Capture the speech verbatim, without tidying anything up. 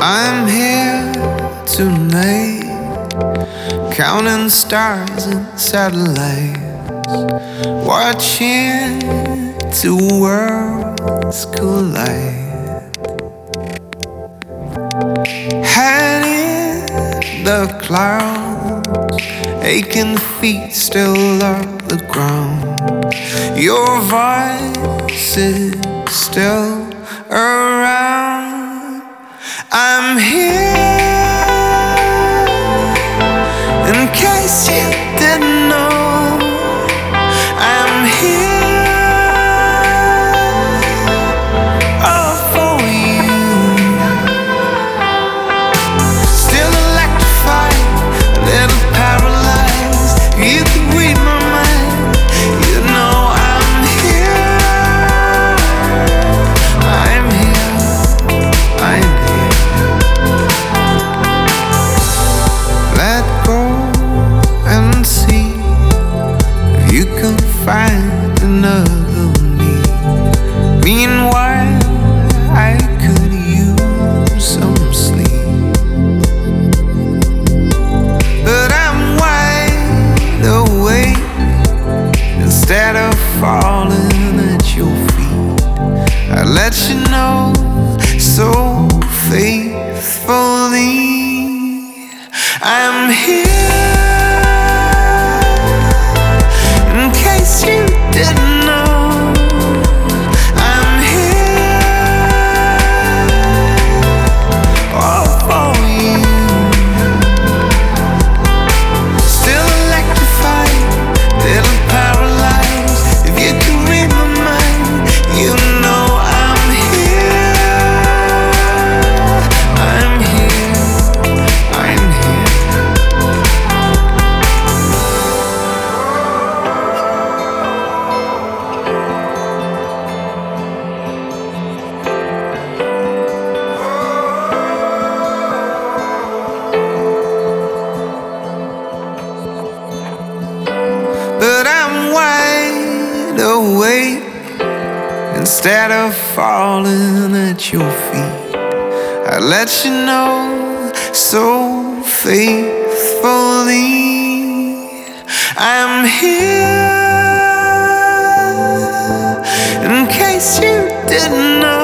I'm here tonight, counting stars and satellites, watching two worlds collide. Head in the clouds, aching feet still off the ground. Your voice is still around. I'm here in case you didn't know. I'm here all for you. Still electrified, a little paralyzed. You can read my mind. You know I'm here. I'm here. I'm here. Let go and see if you can find another me. Meanwhile, I could use some sleep, but I'm wide awake instead of falling at your feet. I let you know so faithfully. I'm here in case you didn't know. I'm here all for you. Still electrified, little paralyzed. If you can read my mind, you know I'm here. I'm here. I'm here. But I'm wide awake instead of falling at your feet. I let you know so faithfully. I'm here in case you didn't know.